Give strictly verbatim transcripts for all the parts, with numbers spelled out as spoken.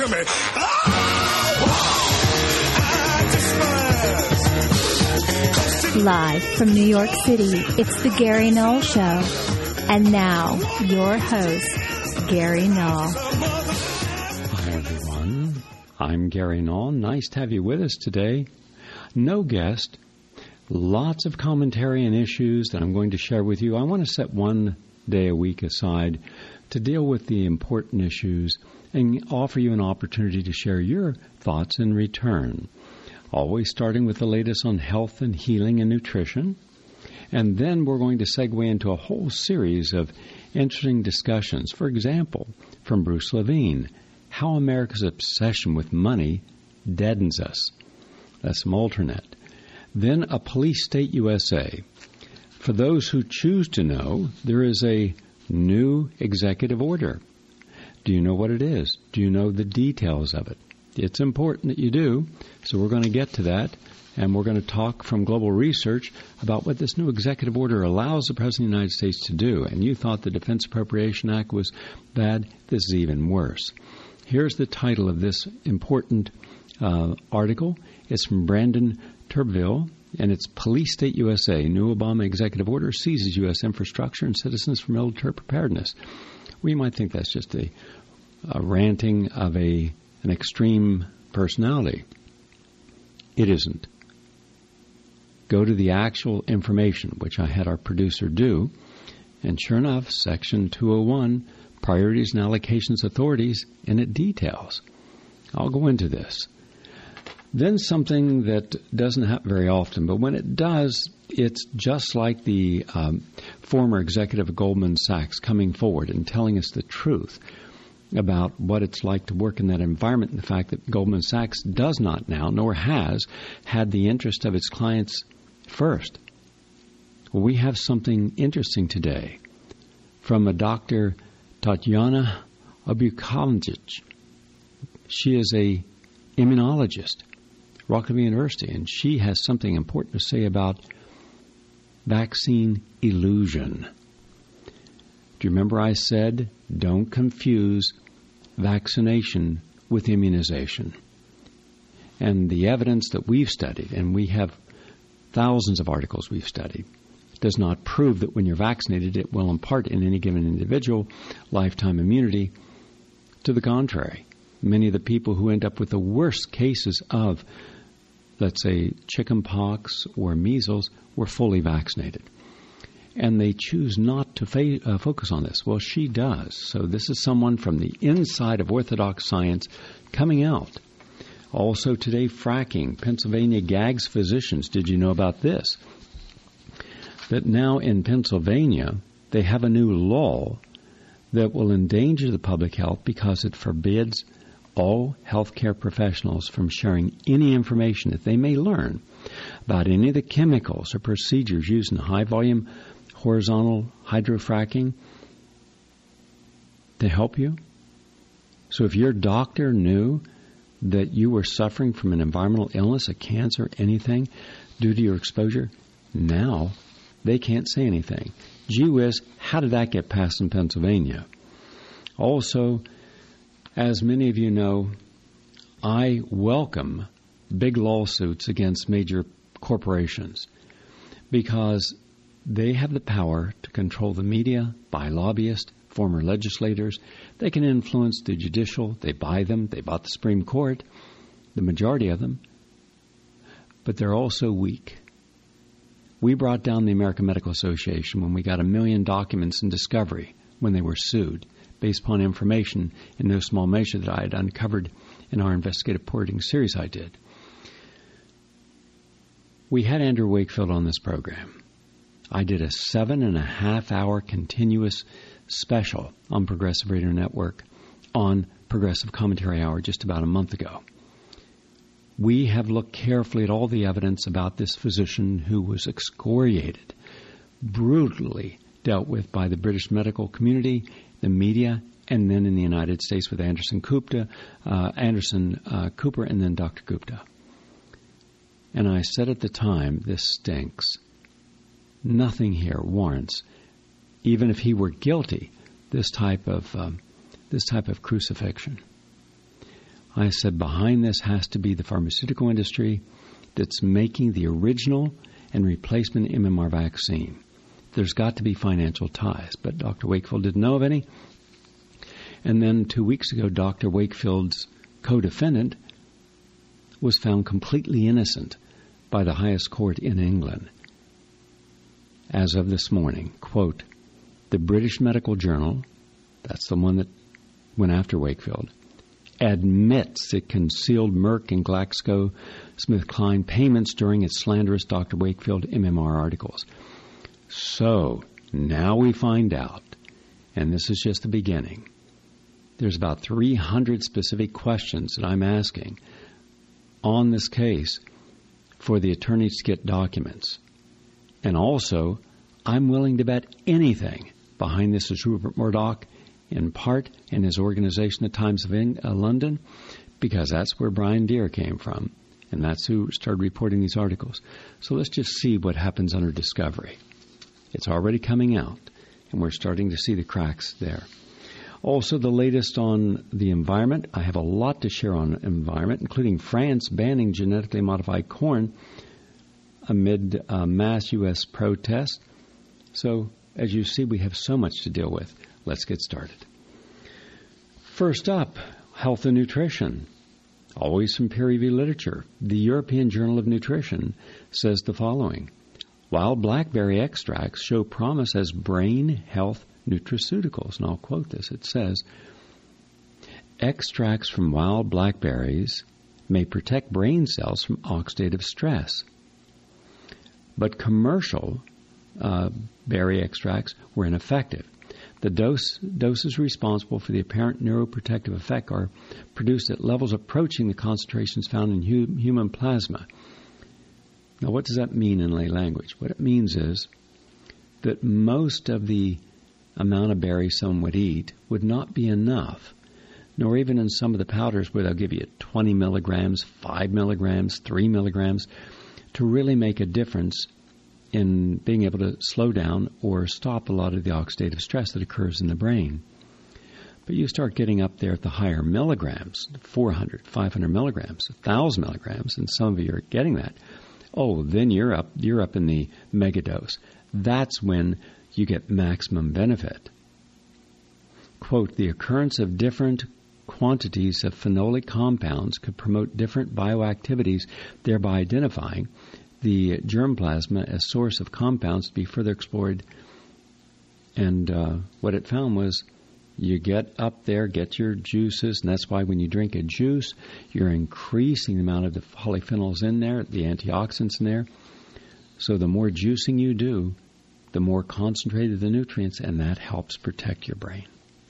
to me. Oh, Live from New York City, it's the Gary Null Show. And now, your host, Gary Null. Hi, everyone. I'm Gary Null. Nice to have you with us today. No guest. Lots of commentary and issues that I'm going to share with you. I want to set one day a week aside to deal with the important issues and offer you an opportunity to share your thoughts in return. Always starting with the latest on health and healing and nutrition. And then we're going to segue into a whole series of interesting discussions. For example, from Bruce Levine, how America's obsession with money deadens us. That's from Alternet. Then a police state U S A. For those who choose to know, there is a new executive order. Do you know what it is? Do you know the details of it? It's important that you do, so we're going to get to that, and we're going to talk from Global Research about what this new executive order allows the President of the United States to do. And you thought the Defense Appropriation Act was bad. This is even worse. Here's the title of this important uh, article. It's from Brandon Turbeville, and it's Police State U S A. New Obama executive order seizes U S infrastructure and citizens for military preparedness. We might think that's just a, a ranting of a an extreme personality. It isn't. Go to the actual information, which I had our producer do, and sure enough, Section two oh one, Priorities and Allocations Authorities, and it details. I'll go into this. Then something that doesn't happen very often, but when it does, it's just like the um, former executive of Goldman Sachs coming forward and telling us the truth about what it's like to work in that environment, and the fact that Goldman Sachs does not now, nor has, had the interest of its clients first. Well, we have something interesting today from a Doctor Tatiana Obukovich. She is a immunologist, Rockefeller University, and she has something important to say about vaccine illusion. Do you remember I said, don't confuse vaccination with immunization? And the evidence that we've studied, and we have thousands of articles we've studied, does not prove that when you're vaccinated, it will impart in any given individual lifetime immunity. To the contrary, many of the people who end up with the worst cases of, let's say, chickenpox or measles were fully vaccinated. And they choose not to fa- uh, focus on this. Well, she does. So this is someone from the inside of orthodox science coming out. Also today, fracking. Pennsylvania gags physicians. Did you know about this? That now in Pennsylvania, they have a new law that will endanger the public health because it forbids all healthcare professionals from sharing any information that they may learn about any of the chemicals or procedures used in high-volume horizontal hydrofracking to help you. So if your doctor knew that you were suffering from an environmental illness, a cancer, anything, due to your exposure, now they can't say anything. Gee whiz, how did that get passed in Pennsylvania? Also, as many of you know, I welcome big lawsuits against major corporations because they have the power to control the media, buy lobbyists, former legislators. They can influence the judicial. They buy them. They bought the Supreme Court, the majority of them. But they're also weak. We brought down the American Medical Association when we got a million documents in discovery when they were sued, based upon information in no small measure that I had uncovered in our investigative reporting series I did. We had Andrew Wakefield on this program. I did a seven and a half hour continuous special on Progressive Radio Network on Progressive Commentary Hour just about a month ago. We have looked carefully at all the evidence about this physician who was excoriated, brutally dealt with by the British medical community, the media, and then in the United States with Anderson Gupta, uh, Anderson uh, Cooper, and then Doctor Gupta. And I said at the time, this stinks. Nothing here warrants, even if he were guilty, this type of um, this type of crucifixion. I said behind this has to be the pharmaceutical industry that's making the original and replacement M M R vaccine. There's got to be financial ties, but Doctor Wakefield didn't know of any. And then two weeks ago, Doctor Wakefield's co-defendant was found completely innocent by the highest court in England. As of this morning, quote, the British Medical Journal, that's the one that went after Wakefield, admits it concealed Merck and GlaxoSmithKline payments during its slanderous Doctor Wakefield M M R articles. So, now we find out, and this is just the beginning, there's about three hundred specific questions that I'm asking on this case for the attorneys to get documents. And also, I'm willing to bet anything behind this is Rupert Murdoch, in part, and his organization, the Times of Eng- uh, London, because that's where Brian Deere came from, and that's who started reporting these articles. So let's just see what happens under discovery. It's already coming out, and we're starting to see the cracks there. Also, the latest on the environment. I have a lot to share on environment, including France banning genetically modified corn amid uh, mass U S protests. So, as you see, we have so much to deal with. Let's get started. First up, health and nutrition. Always from peer-reviewed literature. The European Journal of Nutrition says the following. Wild blackberry extracts show promise as brain health nutraceuticals. And I'll quote this. It says, extracts from wild blackberries may protect brain cells from oxidative stress. But commercial uh, berry extracts were ineffective. The dose, doses responsible for the apparent neuroprotective effect are produced at levels approaching the concentrations found in hu- human plasma. Now, what does that mean in lay language? What it means is that most of the amount of berries someone would eat would not be enough, nor even in some of the powders where they'll give you twenty milligrams, five milligrams, three milligrams, to really make a difference in being able to slow down or stop a lot of the oxidative stress that occurs in the brain. But you start getting up there at the higher milligrams, four hundred, five hundred milligrams, one thousand milligrams, and some of you are getting that. Oh, then you're up, you're up in the megadose. That's when you get maximum benefit. Quote, the occurrence of different quantities of phenolic compounds could promote different bioactivities, thereby identifying the germ plasma as source of compounds to be further explored. And uh, what it found was you get up there, get your juices, and that's why when you drink a juice, you're increasing the amount of the polyphenols in there, the antioxidants in there. So the more juicing you do, the more concentrated the nutrients, and that helps protect your brain.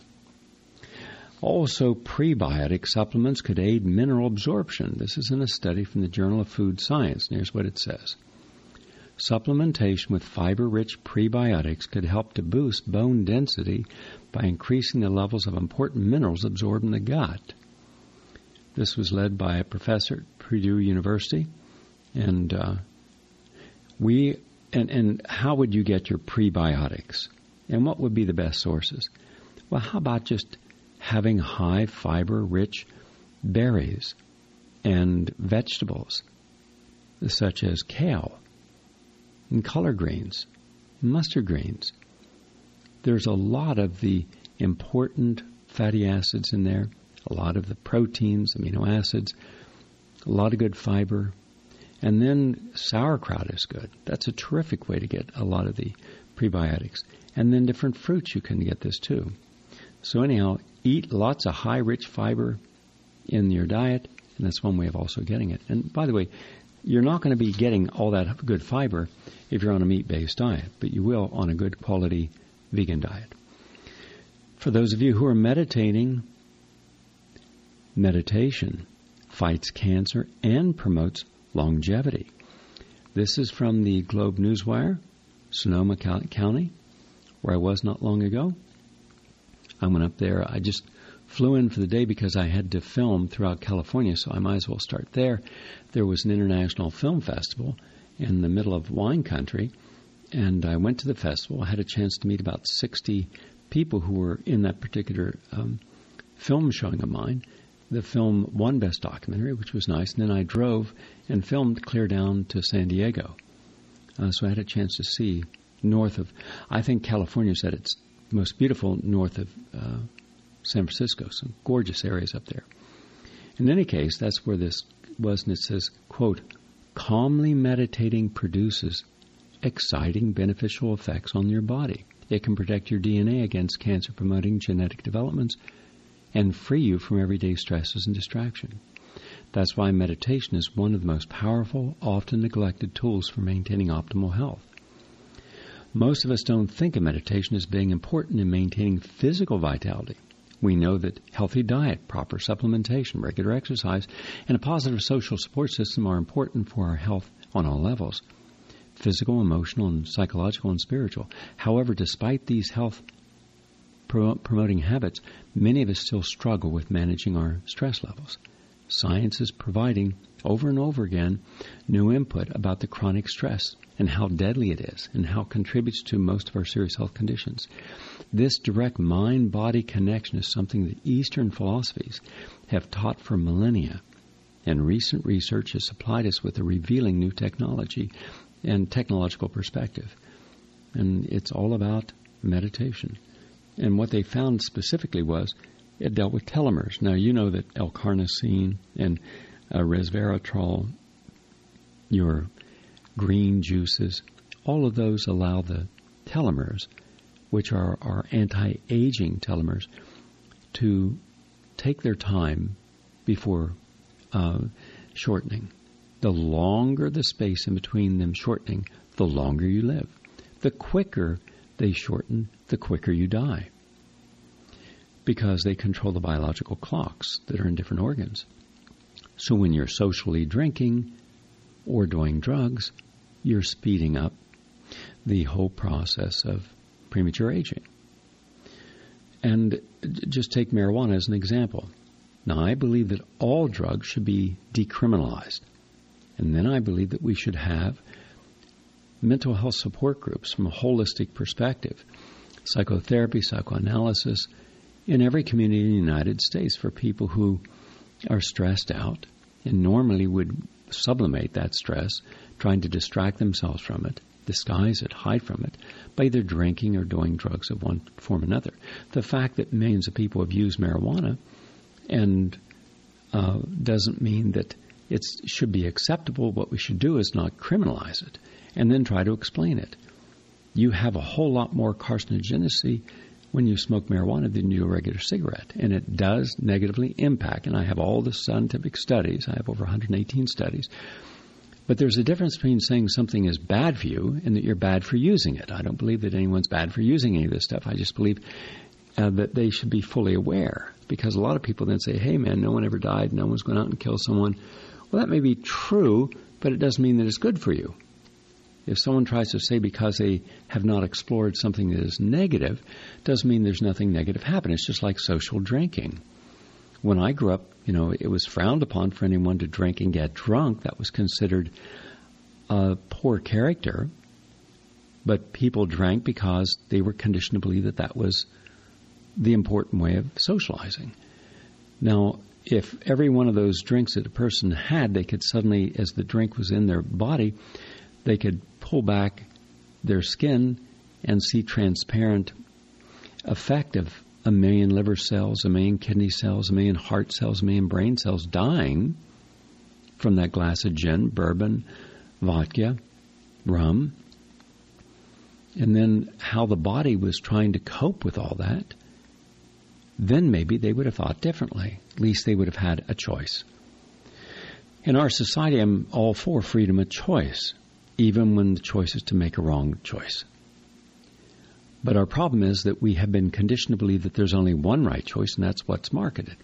Also, prebiotic supplements could aid mineral absorption. This is in a study from the Journal of Food Science. And here's what it says. Supplementation with fiber-rich prebiotics could help to boost bone density by increasing the levels of important minerals absorbed in the gut. This was led by a professor at Purdue University. And uh, we and, and how would you get your prebiotics? And what would be the best sources? Well, how about just having high fiber-rich berries and vegetables such as kale and collard greens, mustard greens. There's a lot of the important fatty acids in there, a lot of the proteins, amino acids, a lot of good fiber. And then sauerkraut is good. That's a terrific way to get a lot of the prebiotics. And then different fruits you can get this too. So anyhow, eat lots of high, rich fiber in your diet, and that's one way of also getting it. And by the way, you're not going to be getting all that good fiber if you're on a meat-based diet, but you will on a good quality vegan diet. For those of you who are meditating, meditation fights cancer and promotes longevity. This is from the Globe Newswire, Sonoma County, where I was not long ago. I went up there. I just flew in for the day because I had to film throughout California, so I might as well start there. There was an international film festival in the middle of wine country, and I went to the festival. I had a chance to meet about sixty people who were in that particular um, film showing of mine, the film won Best Documentary, which was nice. And then I drove and filmed clear down to San Diego. Uh, so I had a chance to see north of, I think California is at its most beautiful north of uh, San Francisco. Some gorgeous areas up there. In any case, that's where this was, and it says, quote, calmly meditating produces exciting beneficial effects on your body. It can protect your D N A against cancer-promoting genetic developments and free you from everyday stresses and distraction. That's why meditation is one of the most powerful, often neglected tools for maintaining optimal health. Most of us don't think of meditation as being important in maintaining physical vitality. We know that healthy diet, proper supplementation, regular exercise, and a positive social support system are important for our health on all levels, physical, emotional, and psychological and spiritual. However, despite these health pro- promoting habits, many of us still struggle with managing our stress levels. Science is providing over and over again new input about the chronic stress and how deadly it is and how it contributes to most of our serious health conditions. This direct mind-body connection is something that Eastern philosophies have taught for millennia, and recent research has supplied us with a revealing new technology and technological perspective. And it's all about meditation. And what they found specifically was it dealt with telomeres. Now, you know that L-carnosine and uh, resveratrol, your green juices, all of those allow the telomeres, which are our anti-aging telomeres, to take their time before uh, shortening. The longer the space in between them shortening, the longer you live. The quicker they shorten, the quicker you die, because they control the biological clocks that are in different organs. So when you're socially drinking or doing drugs, you're speeding up the whole process of premature aging. And just take marijuana as an example. Now, I believe that all drugs should be decriminalized. And then I believe that we should have mental health support groups from a holistic perspective, psychotherapy, psychoanalysis, in every community in the United States for people who are stressed out and normally would sublimate that stress, trying to distract themselves from it, disguise it, hide from it, by either drinking or doing drugs of one form or another. The fact that millions of people have used marijuana and uh, doesn't mean that it should be acceptable. What we should do is not criminalize it and then try to explain it. You have a whole lot more carcinogenicity when you smoke marijuana than you do a regular cigarette, and it does negatively impact. And I have all the scientific studies. I have over one hundred eighteen studies. But there's a difference between saying something is bad for you and that you're bad for using it. I don't believe that anyone's bad for using any of this stuff. I just believe uh, that they should be fully aware, because a lot of people then say, hey, man, no one ever died. No one's going out and kill someone. Well, that may be true, but it doesn't mean that it's good for you. If someone tries to say because they have not explored something that is negative, doesn't mean there's nothing negative happening. It's just like social drinking. When I grew up, you know, it was frowned upon for anyone to drink and get drunk. That was considered a poor character. But people drank because they were conditioned to believe that that was the important way of socializing. Now, if every one of those drinks that a person had, they could suddenly, as the drink was in their body, they could pull back their skin and see transparent effect of a million liver cells, a million kidney cells, a million heart cells, a million brain cells dying from that glass of gin, bourbon, vodka, rum. And then how the body was trying to cope with all that, then maybe they would have thought differently. At least they would have had a choice. In our society, I'm all for freedom of choice, even when the choice is to make a wrong choice. But our problem is that we have been conditioned to believe that there's only one right choice, and that's what's marketed.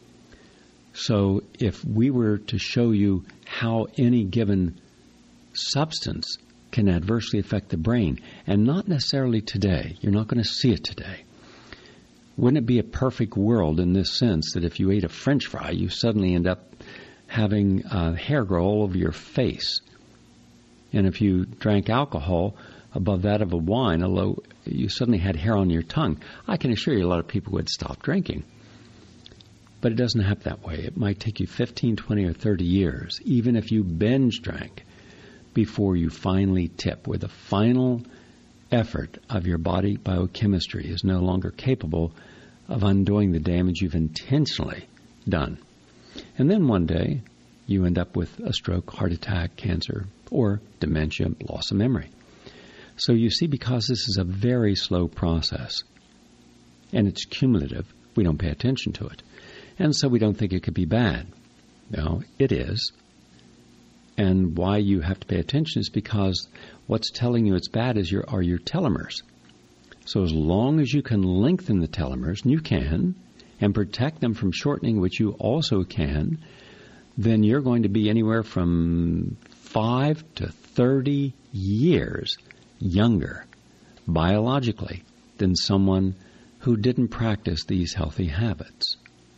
So if we were to show you how any given substance can adversely affect the brain, and not necessarily today, you're not going to see it today. Wouldn't it be a perfect world in this sense that if you ate a French fry, you suddenly end up having uh, hair grow all over your face? And if you drank alcohol above that of a wine, although you suddenly had hair on your tongue, I can assure you a lot of people would stop drinking. But it doesn't happen that way. It might take you fifteen, twenty, or thirty years, even if you binge drank, before you finally tip, where the final effort of your body biochemistry is no longer capable of undoing the damage you've intentionally done. And then one day, you end up with a stroke, heart attack, cancer, or dementia, loss of memory. So you see, because this is a very slow process, and it's cumulative, we don't pay attention to it. And so we don't think it could be bad. No, it is. And why you have to pay attention is because what's telling you it's bad is your, are your telomeres. So as long as you can lengthen the telomeres, and you can, and protect them from shortening, which you also can, then you're going to be anywhere from five to thirty years younger biologically than someone who didn't practice these healthy habits.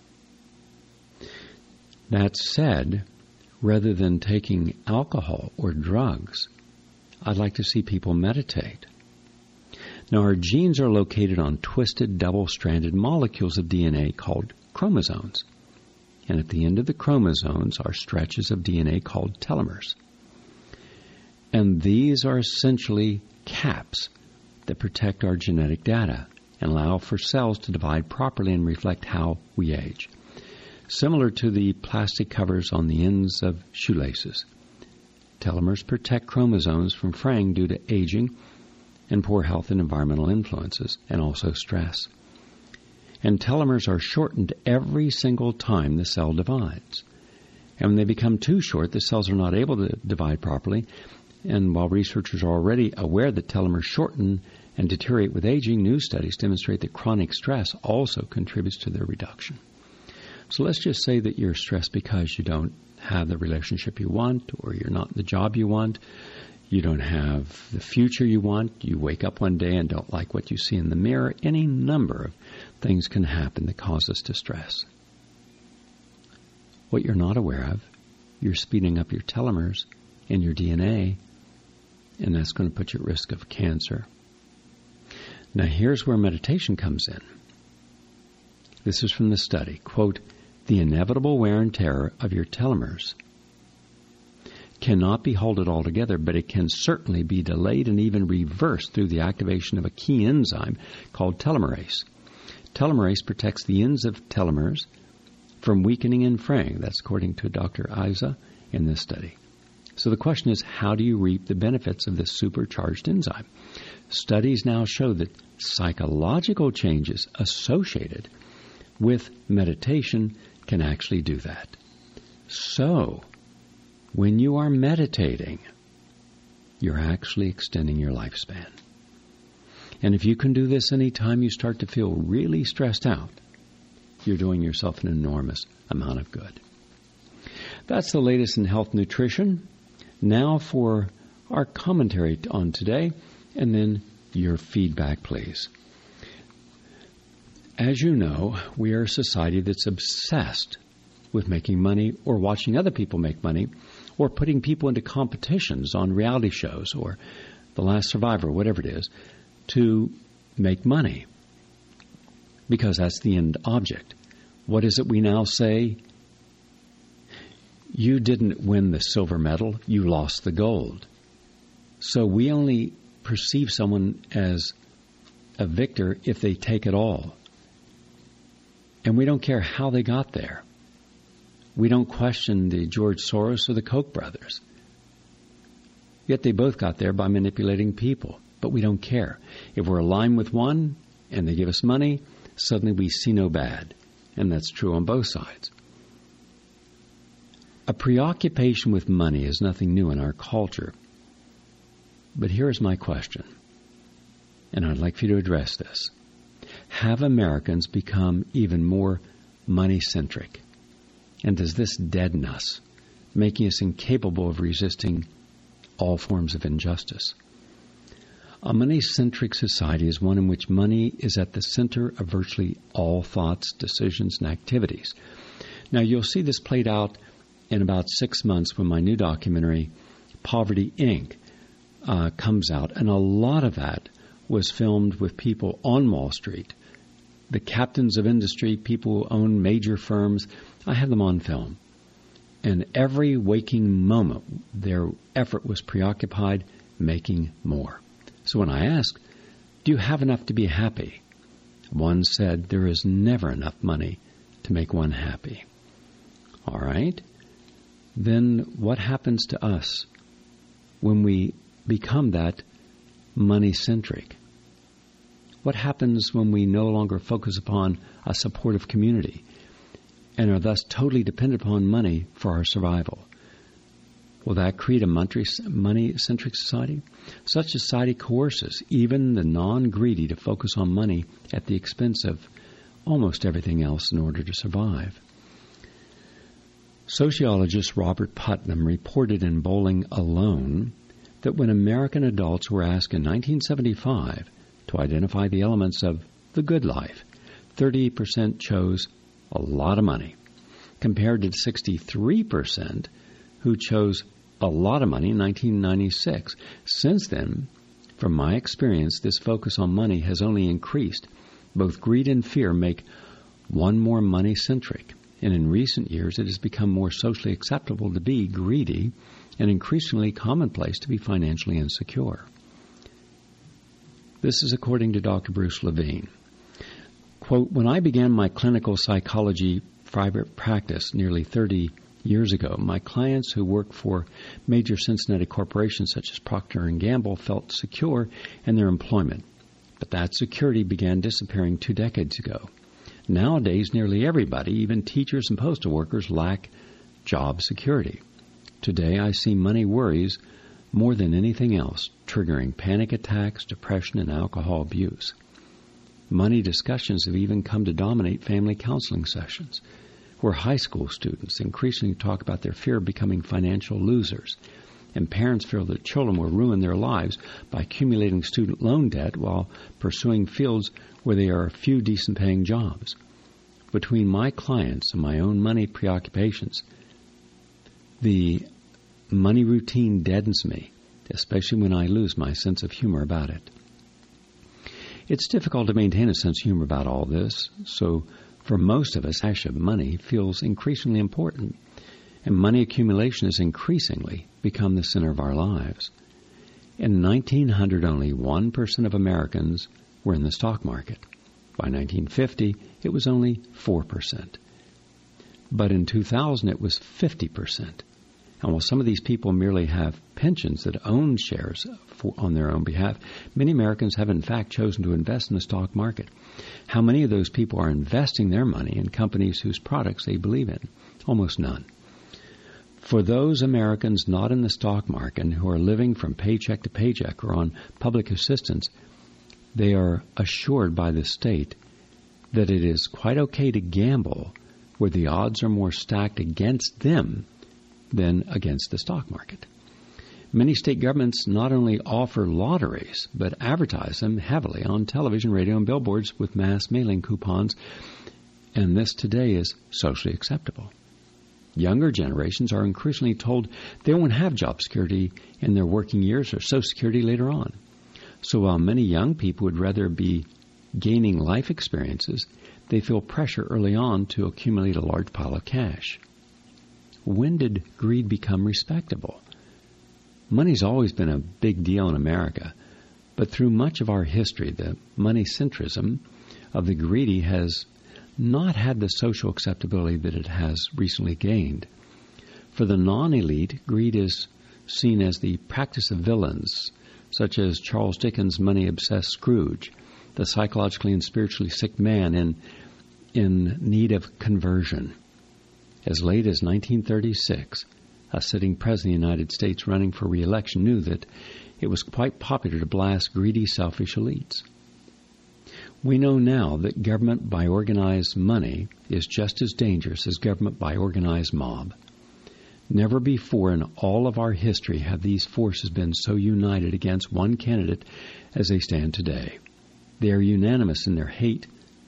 That said, rather than taking alcohol or drugs, I'd like to see people meditate. Now, our genes are located on twisted, double-stranded molecules of D N A called chromosomes. And at the end of the chromosomes are stretches of D N A called telomeres. And these are essentially caps that protect our genetic data and allow for cells to divide properly and reflect how we age. Similar to the plastic covers on the ends of shoelaces. Telomeres protect chromosomes from fraying due to aging and poor health and environmental influences, and also stress. And telomeres are shortened every single time the cell divides. And when they become too short, the cells are not able to divide properly. And while researchers are already aware that telomeres shorten and deteriorate with aging, new studies demonstrate that chronic stress also contributes to their reduction. So let's just say that you're stressed because you don't have the relationship you want, or you're not in the job you want, you don't have the future you want, you wake up one day and don't like what you see in the mirror. Any number of things can happen that cause us distress. What you're not aware of, you're speeding up your telomeres in your D N A, and that's going to put you at risk of cancer. Now here's where meditation comes in. This is from the study. Quote, the inevitable wear and tear of your telomeres cannot be halted altogether, but it can certainly be delayed and even reversed through the activation of a key enzyme called telomerase. Telomerase protects the ends of telomeres from weakening and fraying. That's according to Doctor Isa in this study. So the question is, how do you reap the benefits of this supercharged enzyme? Studies now show that psychological changes associated with meditation can actually do that. So, when you are meditating, you're actually extending your lifespan. And if you can do this anytime you start to feel really stressed out, you're doing yourself an enormous amount of good. That's the latest in health nutrition. Now for our commentary on today, and then your feedback, please. As you know, we are a society that's obsessed with making money or watching other people make money or putting people into competitions on reality shows or The Last Survivor, whatever it is, to make money because that's the end object. What is it we now say? You didn't win the silver medal, you lost the gold. So we only perceive someone as a victor if they take it all. And we don't care how they got there. We don't question the George Soros or the Koch brothers. Yet they both got there by manipulating people. But we don't care. If we're aligned with one and they give us money, suddenly we see no bad. And that's true on both sides. A preoccupation with money is nothing new in our culture. But here's my question, and I'd like for you to address this. Have Americans become even more money-centric? And does this deaden us, making us incapable of resisting all forms of injustice? A money-centric society is one in which money is at the center of virtually all thoughts, decisions, and activities. Now, you'll see this played out in about six months when my new documentary, Poverty, Incorporated, uh, comes out. And a lot of that was filmed with people on Wall Street the captains of industry, people who own major firms, I had them on film. And every waking moment, their effort was preoccupied making more. So when I asked, do you have enough to be happy? One said, there is never enough money to make one happy. All right. Then what happens to us when we become that money-centric? What happens when we no longer focus upon a supportive community and are thus totally dependent upon money for our survival? Will that create a money-centric society? Such society coerces even the non-greedy to focus on money at the expense of almost everything else in order to survive. Sociologist Robert Putnam reported in Bowling Alone that when American adults were asked in nineteen seventy-five to identify the elements of the good life, thirty percent chose a lot of money, compared to sixty-three percent who chose a lot of money in nineteen ninety-six. Since then, from my experience, this focus on money has only increased. Both greed and fear make one more money-centric, and in recent years it has become more socially acceptable to be greedy and increasingly commonplace to be financially insecure. This is according to Doctor Bruce Levine. Quote, when I began my clinical psychology private practice nearly thirty years ago, my clients who worked for major Cincinnati corporations such as Procter and Gamble felt secure in their employment. But that security began disappearing two decades ago. Nowadays, nearly everybody, even teachers and postal workers, lack job security. Today, I see money worries more than anything else, triggering panic attacks, depression, and alcohol abuse. Money discussions have even come to dominate family counseling sessions, where high school students increasingly talk about their fear of becoming financial losers, and parents fear that children will ruin their lives by accumulating student loan debt while pursuing fields where there are few decent-paying jobs. Between my clients and my own money preoccupations, the money routine deadens me, especially when I lose my sense of humor about it. It's difficult to maintain a sense of humor about all this, so for most of us, cash of money feels increasingly important, and money accumulation has increasingly become the center of our lives. In nineteen hundred, only one percent of Americans were in the stock market. By nineteen fifty, it was only four percent. But in two thousand, it was fifty percent. And while some of these people merely have pensions that own shares for, on their own behalf, many Americans have in fact chosen to invest in the stock market. How many of those people are investing their money in companies whose products they believe in? Almost none. For those Americans not in the stock market who are living from paycheck to paycheck or on public assistance, they are assured by the state that it is quite okay to gamble where the odds are more stacked against them than against the stock market. Many state governments not only offer lotteries, but advertise them heavily on television, radio, and billboards with mass mailing coupons, and this today is socially acceptable. Younger generations are increasingly told they won't have job security in their working years or Social Security later on. So while many young people would rather be gaining life experiences, they feel pressure early on to accumulate a large pile of cash. When did greed become respectable? Money's always been a big deal in America, but through much of our history, the money-centrism of the greedy has not had the social acceptability that it has recently gained. For the non-elite, greed is seen as the practice of villains, such as Charles Dickens' money-obsessed Scrooge, the psychologically and spiritually sick man in, in need of conversion. As late as nineteen thirty-six, a sitting president of the United States running for re-election knew that it was quite popular to blast greedy, selfish elites. We know now that government by organized money is just as dangerous as government by organized mob. Never before in all of our history have these forces been so united against one candidate as they stand today. They are unanimous in their hate,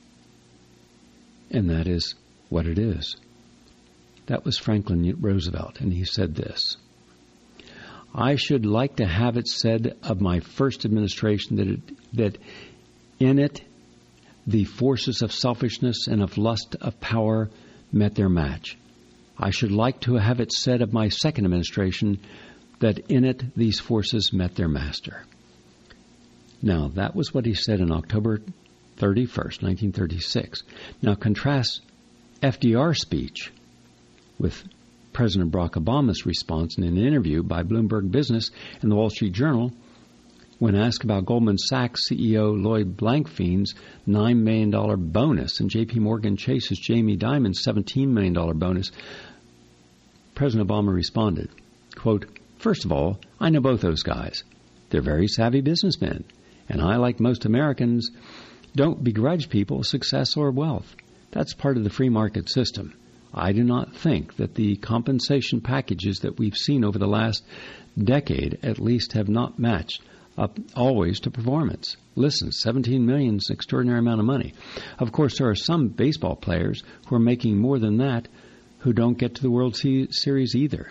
and that is what it is. That was Franklin Roosevelt, and he said this: I should like to have it said of my first administration that it, that in it the forces of selfishness and of lust of power met their match. I should like to have it said of my second administration that in it these forces met their master. Now, that was what he said on October thirty-first, nineteen thirty-six. Now, contrast F D R's speech with President Barack Obama's response in an interview by Bloomberg Business and the Wall Street Journal when asked about Goldman Sachs C E O Lloyd Blankfein's nine million dollars bonus and J P. Morgan Chase's Jamie Dimon's seventeen million dollars bonus. President Obama responded, quote, "First of all, I know both those guys. They're very savvy businessmen, and I, like most Americans, don't begrudge people success or wealth. That's part of the free market system. I do not think that the compensation packages that we've seen over the last decade at least have not matched up always to performance. Listen, seventeen million is an extraordinary amount of money. Of course, there are some baseball players who are making more than that who don't get to the World Series either."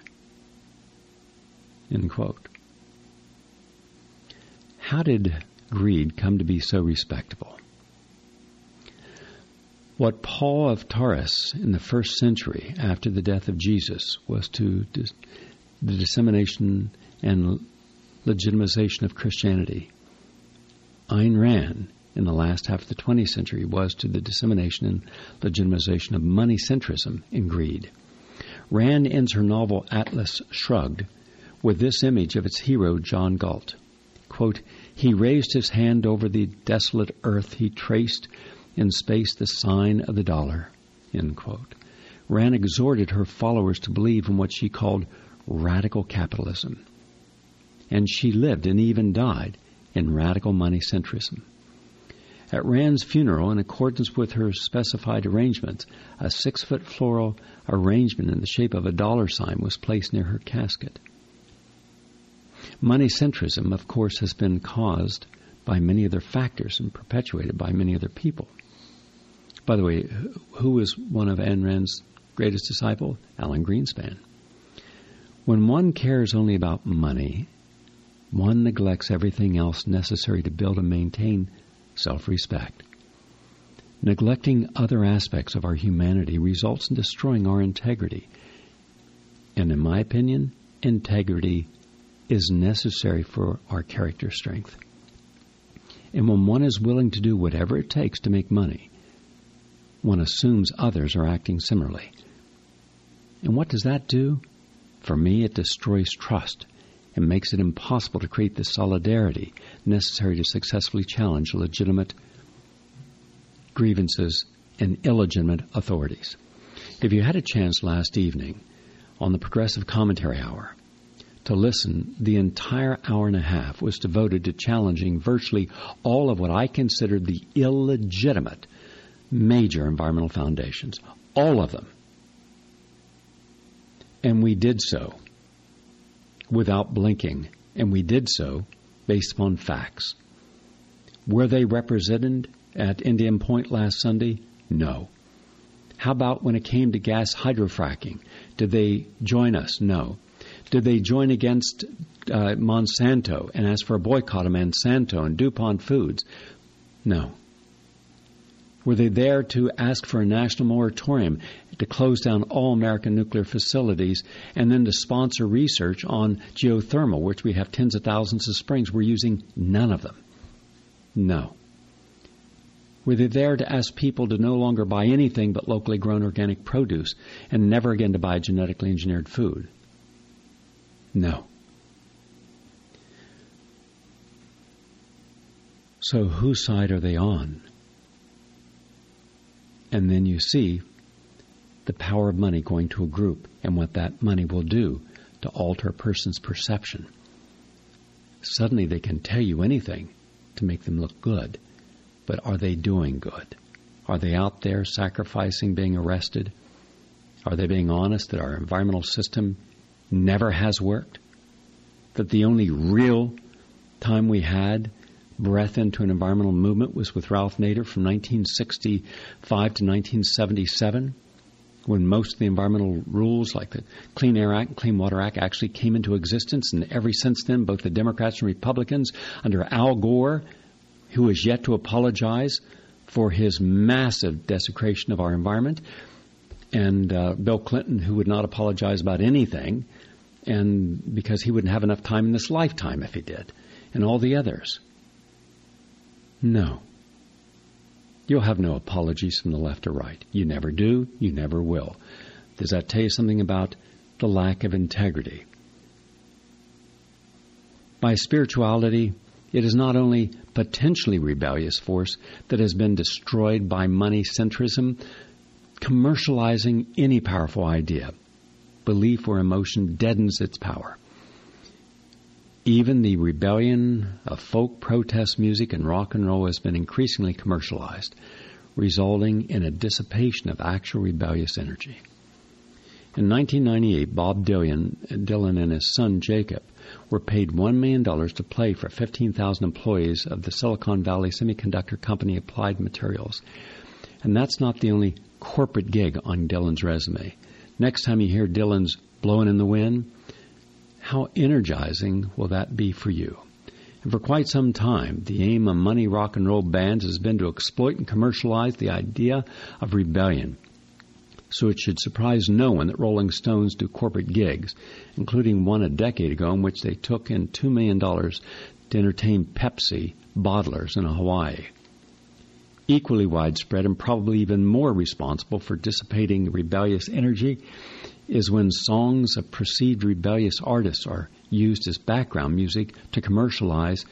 End quote. How did greed come to be so respectable? What Paul of Tarsus in the first century after the death of Jesus was to dis- the dissemination and legitimization of Christianity, Ayn Rand in the last half of the twentieth century was to the dissemination and legitimization of money centrism and greed. Rand ends her novel Atlas Shrugged with this image of its hero, John Galt. Quote, "He raised his hand over the desolate earth. He traced in space the sign of the dollar." End quote. Rand exhorted her followers to believe in what she called radical capitalism. And she lived and even died in radical money centrism. At Rand's funeral, in accordance with her specified arrangements, a six-foot floral arrangement in the shape of a dollar sign was placed near her casket. Money centrism, of course, has been caused by many other factors and perpetuated by many other people. By the way, who was one of Ayn Rand's greatest disciples? Alan Greenspan. When one cares only about money, one neglects everything else necessary to build and maintain self-respect. Neglecting other aspects of our humanity results in destroying our integrity. And in my opinion, integrity is necessary for our character strength. And when one is willing to do whatever it takes to make money, one assumes others are acting similarly. And what does that do? For me, it destroys trust and makes it impossible to create the solidarity necessary to successfully challenge legitimate grievances and illegitimate authorities. If you had a chance last evening on the Progressive Commentary Hour to listen, the entire hour and a half was devoted to challenging virtually all of what I considered the illegitimate major environmental foundations, all of them. And we did so without blinking, and we did so based upon facts. Were they represented at Indian Point last Sunday? No. How about when it came to gas hydrofracking? Did they join us? No. Did they join against uh, Monsanto and ask for a boycott of Monsanto and DuPont Foods? No. Were they there to ask for a national moratorium to close down all American nuclear facilities and then to sponsor research on geothermal, which we have tens of thousands of springs? We're using none of them. No. Were they there to ask people to no longer buy anything but locally grown organic produce and never again to buy genetically engineered food? No. So whose side are they on? And then you see the power of money going to a group and what that money will do to alter a person's perception. Suddenly they can tell you anything to make them look good. But are they doing good? Are they out there sacrificing, being arrested? Are they being honest that our environmental system never has worked? That the only real time we had breath into an environmental movement was with Ralph Nader from nineteen sixty-five to nineteen seventy-seven, when most of the environmental rules like the Clean Air Act and Clean Water Act actually came into existence. And ever since then, both the Democrats and Republicans under Al Gore, who has yet to apologize for his massive desecration of our environment, and uh, Bill Clinton, who would not apologize about anything, and because he wouldn't have enough time in this lifetime if he did, and all the others. No. You'll have no apologies from the left or right. You never do. You never will. Does that tell you something about the lack of integrity? By spirituality, it is not only potentially rebellious force that has been destroyed by money centrism, commercializing any powerful idea, belief, or emotion deadens its power. Even the rebellion of folk protest music and rock and roll has been increasingly commercialized, resulting in a dissipation of actual rebellious energy. In nineteen ninety-eight, Bob Dylan, Dylan and his son Jacob were paid one million dollars to play for fifteen thousand employees of the Silicon Valley semiconductor company Applied Materials. And that's not the only corporate gig on Dylan's resume. Next time you hear Dylan's Blowing in the Wind, how energizing will that be for you? And for quite some time, the aim of money rock and roll bands has been to exploit and commercialize the idea of rebellion. So it should surprise no one that Rolling Stones do corporate gigs, including one a decade ago in which they took in two million dollars to entertain Pepsi bottlers in Hawaii. Equally widespread and probably even more responsible for dissipating rebellious energy is when songs of perceived rebellious artists are used as background music to commercialize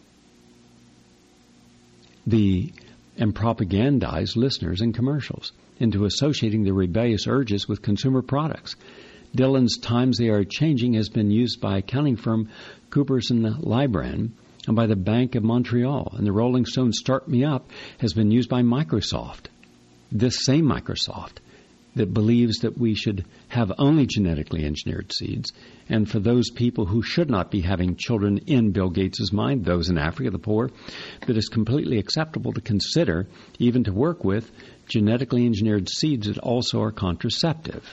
the and propagandize listeners in commercials into associating their rebellious urges with consumer products. Dylan's Times They Are Changing has been used by accounting firm Coopers and Lybrand and by the Bank of Montreal, and the Rolling Stones Start Me Up has been used by Microsoft. This same Microsoft that believes that we should have only genetically engineered seeds, and for those people who should not be having children in Bill Gates' mind, those in Africa, the poor, that it's completely acceptable to consider, even to work with, genetically engineered seeds that also are contraceptive.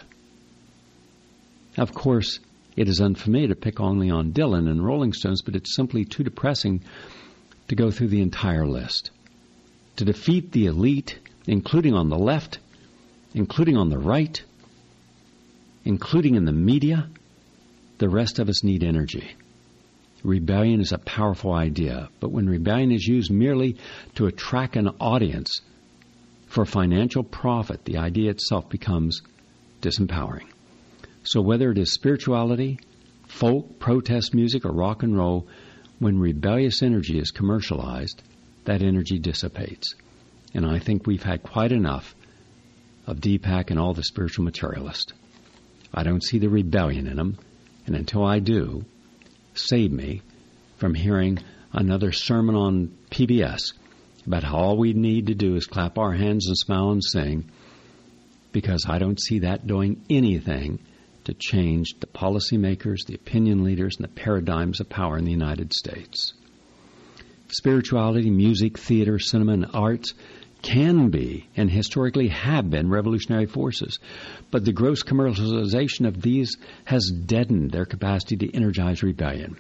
Of course, it is unfamiliar to pick only on Dylan and Rolling Stones, but it's simply too depressing to go through the entire list. To defeat the elite, including on the left, including on the right, including in the media, the rest of us need energy. Rebellion is a powerful idea, but when rebellion is used merely to attract an audience for financial profit, the idea itself becomes disempowering. So whether it is spirituality, folk, protest music, or rock and roll, when rebellious energy is commercialized, that energy dissipates. And I think we've had quite enough of Deepak and all the spiritual materialists. I don't see the rebellion in them, and until I do, save me from hearing another sermon on P B S about how all we need to do is clap our hands and smile and sing, because I don't see that doing anything to change the policymakers, the opinion leaders, and the paradigms of power in the United States. Spirituality, music, theater, cinema, and arts can be and historically have been revolutionary forces, but the gross commercialization of these has deadened their capacity to energize rebellion.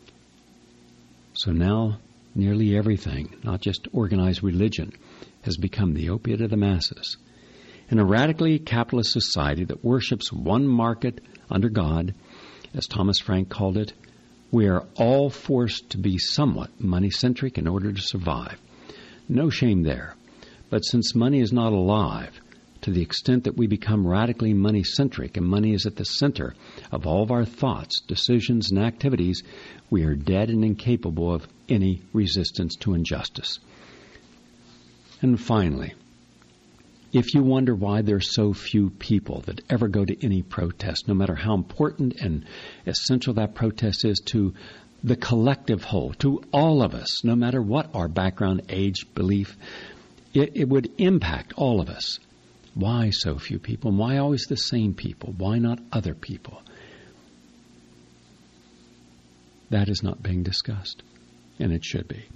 So now nearly everything, not just organized religion, has become the opiate of the masses. In a radically capitalist society that worships one market under God, as Thomas Frank called it, we are all forced to be somewhat money-centric in order to survive. No shame there. But since money is not alive, to the extent that we become radically money-centric and money is at the center of all of our thoughts, decisions, and activities, we are dead and incapable of any resistance to injustice. And finally, if you wonder why there's so few people that ever go to any protest, no matter how important and essential that protest is to the collective whole, to all of us, no matter what our background, age, belief, it, it would impact all of us. Why so few people? And why always the same people? Why not other people? That is not being discussed, and it should be.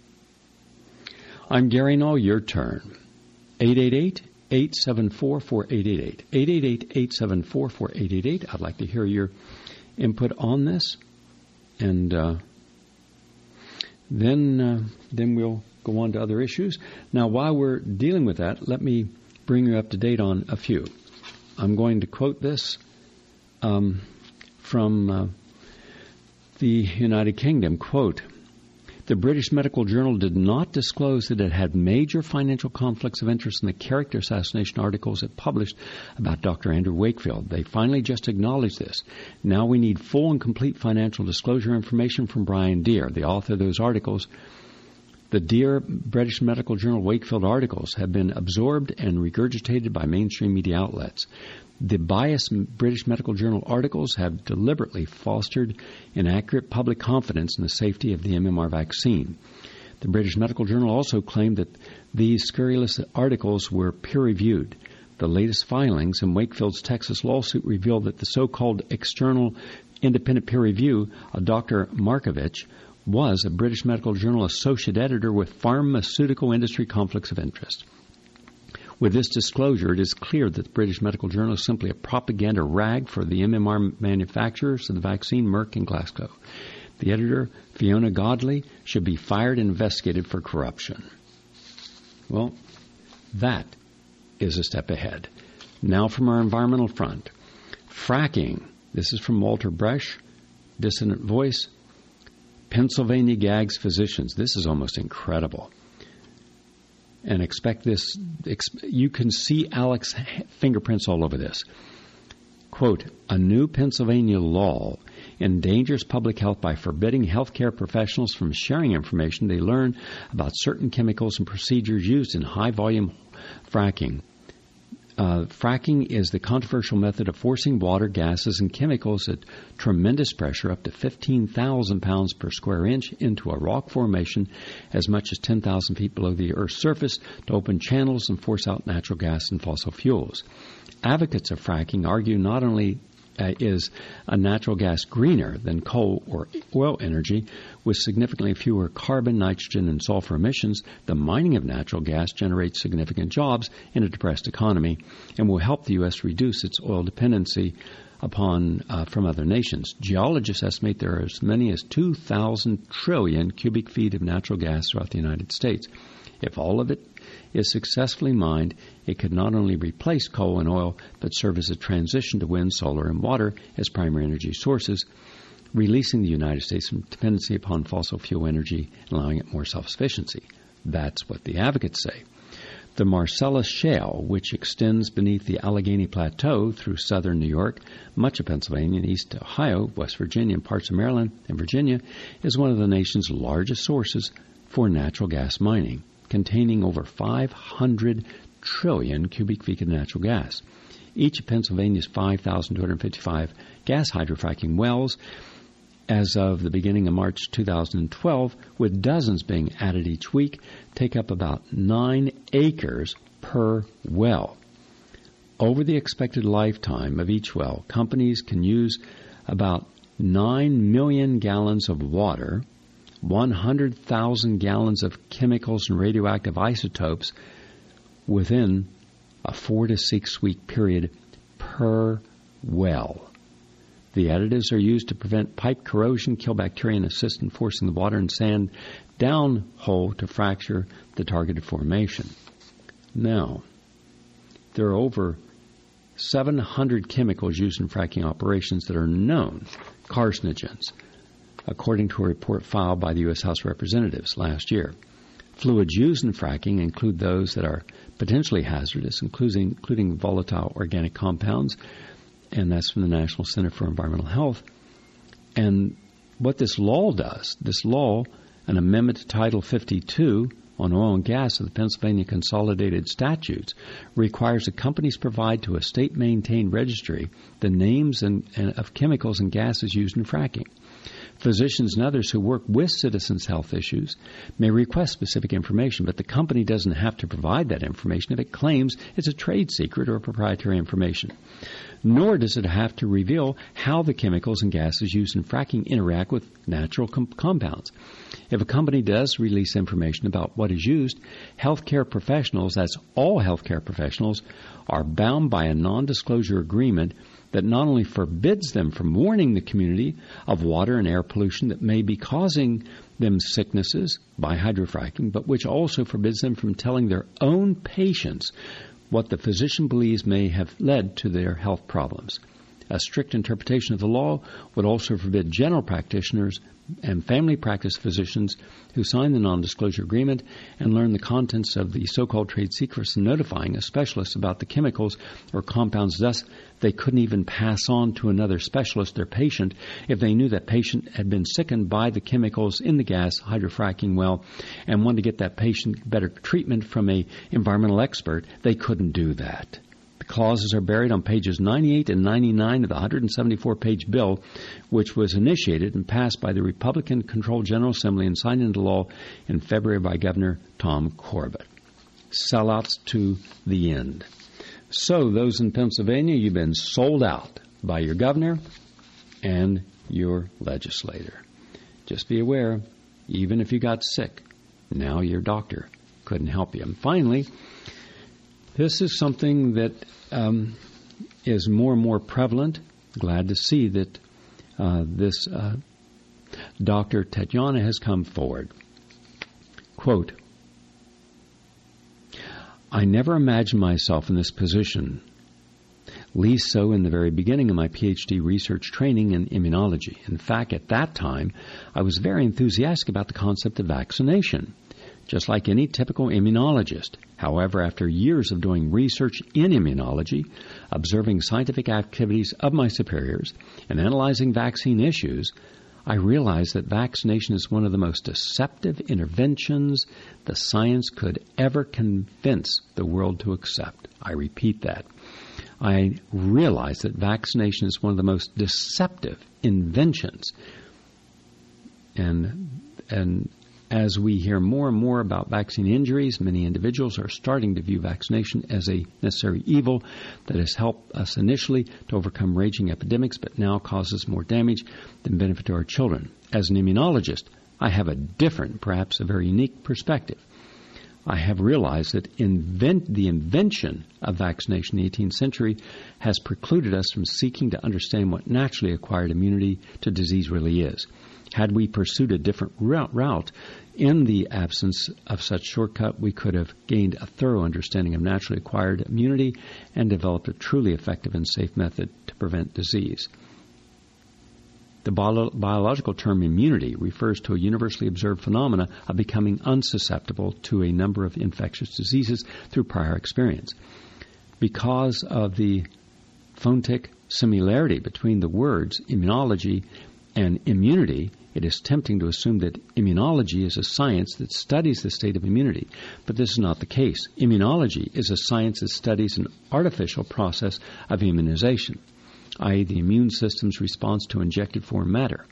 I'm Gary Null, your turn. eight eight eight, eight seven four, four eight eight eight. eight eight eight, eight seven four, four eight eight eight. I'd like to hear your input on this. And uh, then uh, then we'll go on to other issues. Now, while we're dealing with that, let me bring you up to date on a few. I'm going to quote this um, from uh, the United Kingdom. Quote, "The British Medical Journal did not disclose that it had major financial conflicts of interest in the character assassination articles it published about Doctor Andrew Wakefield. They finally just acknowledged this. Now we need full and complete financial disclosure information from Brian Deer, the author of those articles. The Deer British Medical Journal Wakefield articles have been absorbed and regurgitated by mainstream media outlets. The biased British Medical Journal articles have deliberately fostered inaccurate public confidence in the safety of the M M R vaccine. The British Medical Journal also claimed that these scurrilous articles were peer-reviewed. The latest filings in Wakefield's Texas lawsuit revealed that the so-called external independent peer review of Doctor Markovich was a British Medical Journal associate editor with pharmaceutical industry conflicts of interest. With this disclosure, it is clear that the British Medical Journal is simply a propaganda rag for the M M R manufacturers of the vaccine, Merck and Glasgow. The editor, Fiona Godley, should be fired and investigated for corruption." Well, that is a step ahead. Now from our environmental front. Fracking. This is from Walter Bresch, Dissonant Voice. Pennsylvania gags physicians. This is almost incredible. And expect this, you can see Alex fingerprints all over this. Quote, "A new Pennsylvania law endangers public health by forbidding healthcare professionals from sharing information they learn about certain chemicals and procedures used in high-volume fracking. Uh, fracking is the controversial method of forcing water, gases, and chemicals at tremendous pressure, up to fifteen thousand pounds per square inch, into a rock formation as much as ten thousand feet below the Earth's surface to open channels and force out natural gas and fossil fuels. Advocates of fracking argue not only Uh, is a natural gas greener than coal or oil energy with significantly fewer carbon, nitrogen, and sulfur emissions, the mining of natural gas generates significant jobs in a depressed economy and will help the U S reduce its oil dependency upon uh, from other nations. Geologists estimate there are as many as two thousand trillion cubic feet of natural gas throughout the United States. If all of it is successfully mined, it could not only replace coal and oil, but serve as a transition to wind, solar, and water as primary energy sources, releasing the United States from dependency upon fossil fuel energy and allowing it more self-sufficiency. That's what the advocates say. The Marcellus Shale, which extends beneath the Allegheny Plateau through southern New York, much of Pennsylvania, and east Ohio, West Virginia, and parts of Maryland and Virginia, is one of the nation's largest sources for natural gas mining, containing over five hundred trillion cubic feet of natural gas. Each of Pennsylvania's five thousand two hundred fifty-five gas hydrofracking wells, as of the beginning of March two thousand twelve, with dozens being added each week, take up about nine acres per well. Over the expected lifetime of each well, companies can use about nine million gallons of water, one hundred thousand gallons of chemicals and radioactive isotopes within a four to six week period per well. The additives are used to prevent pipe corrosion, kill bacteria, and assist in forcing the water and sand down hole to fracture the targeted formation. Now, there are over seven hundred chemicals used in fracking operations that are known carcinogens, according to a report filed by the U S House of Representatives last year. Fluids used in fracking include those that are potentially hazardous, including, including volatile organic compounds, and that's from the National Center for Environmental Health. And what this law does, this law, an amendment to Title fifty-two on oil and gas of the Pennsylvania Consolidated Statutes, requires that companies provide to a state-maintained registry the names and, and of chemicals and gases used in fracking. Physicians and others who work with citizens' health issues may request specific information, but the company doesn't have to provide that information if it claims it's a trade secret or proprietary information. Nor does it have to reveal how the chemicals and gases used in fracking interact with natural com- compounds. If a company does release information about what is used, healthcare professionals, that's all healthcare professionals, are bound by a non-disclosure agreement that not only forbids them from warning the community of water and air pollution that may be causing them sicknesses by hydrofracking, but which also forbids them from telling their own patients what the physician believes may have led to their health problems. A strict interpretation of the law would also forbid general practitioners and family practice physicians who sign the non-disclosure agreement and learn the contents of the so-called trade secrets and notifying a specialist about the chemicals or compounds. Thus, they couldn't even pass on to another specialist their patient if they knew that patient had been sickened by the chemicals in the gas hydrofracking well and wanted to get that patient better treatment from a environmental expert. They couldn't do that. Clauses are buried on pages ninety-eight and ninety-nine of the one hundred seventy-four page bill, which was initiated and passed by the Republican-controlled General Assembly and signed into law in February by Governor Tom Corbett. Sellouts to the end. So those in Pennsylvania, you've been sold out by your governor and your legislator. Just be aware, even if you got sick, now your doctor couldn't help you. And finally, this is something that um, is more and more prevalent. Glad to see that uh, this uh, Doctor Tatiana has come forward. Quote, I never imagined myself in this position, least so in the very beginning of my P H D research training in immunology. In fact, at that time, I was very enthusiastic about the concept of vaccination, just like any typical immunologist. However, after years of doing research in immunology, observing scientific activities of my superiors, and analyzing vaccine issues, I realized that vaccination is one of the most deceptive interventions the science could ever convince the world to accept. I repeat that. I realized that vaccination is one of the most deceptive inventions. And, and as we hear more and more about vaccine injuries, many individuals are starting to view vaccination as a necessary evil that has helped us initially to overcome raging epidemics, but now causes more damage than benefit to our children. As an immunologist, I have a different, perhaps a very unique perspective. I have realized that invent, the invention of vaccination in the eighteenth century has precluded us from seeking to understand what naturally acquired immunity to disease really is. Had we pursued a different route, in the absence of such shortcut, we could have gained a thorough understanding of naturally acquired immunity and developed a truly effective and safe method to prevent disease. The bio- biological term immunity refers to a universally observed phenomena of becoming unsusceptible to a number of infectious diseases through prior experience. Because of the phonetic similarity between the words immunology and immunity, it is tempting to assume that immunology is a science that studies the state of immunity, but this is not the case. Immunology is a science that studies an artificial process of immunization, that is the immune system's response to injected foreign matter.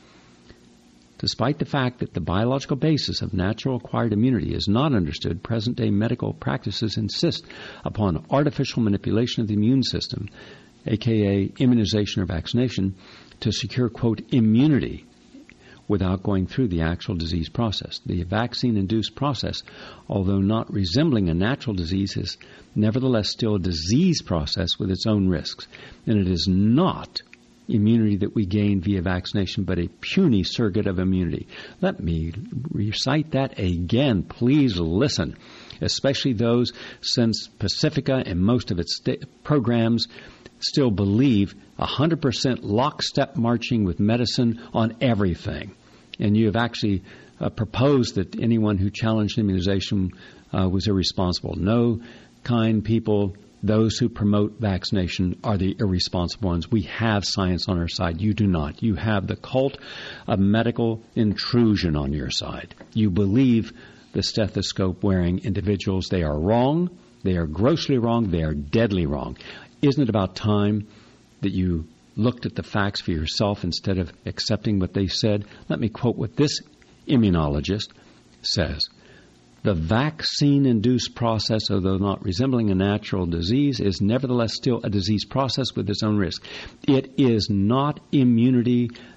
Despite the fact that the biological basis of natural acquired immunity is not understood, present-day medical practices insist upon artificial manipulation of the immune system, aka immunization or vaccination, to secure, quote, immunity without going through the actual disease process. The vaccine-induced process, although not resembling a natural disease, is nevertheless still a disease process with its own risks. And it is not immunity that we gain via vaccination, but a puny surrogate of immunity. Let me recite that again. Please listen, especially those, since Pacifica and most of its sta- programs still believe one hundred percent lockstep marching with medicine on everything. And you have actually uh, proposed that anyone who challenged immunization uh, was irresponsible. No, kind people, those who promote vaccination are the irresponsible ones. We have science on our side. You do not. You have the cult of medical intrusion on your side. You believe the stethoscope-wearing individuals. They are wrong. They are grossly wrong. They are deadly wrong. Isn't it about time that you looked at the facts for yourself instead of accepting what they said? Let me quote what this immunologist says. The vaccine-induced process, although not resembling a natural disease, is nevertheless still a disease process with its own risk. It is not immunity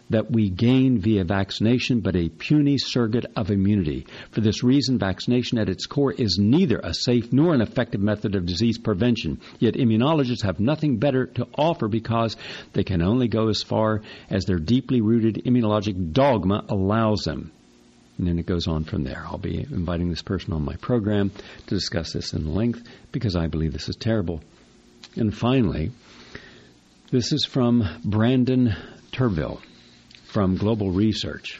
that we gain via vaccination, but a puny surrogate of immunity. For this reason, vaccination at its core is neither a safe nor an effective method of disease prevention. Yet immunologists have nothing better to offer because they can only go as far as their deeply rooted immunologic dogma allows them. And then it goes on from there. I'll be inviting this person on my program to discuss this in length because I believe this is terrible. And finally, this is from Brandon Turville from Global Research.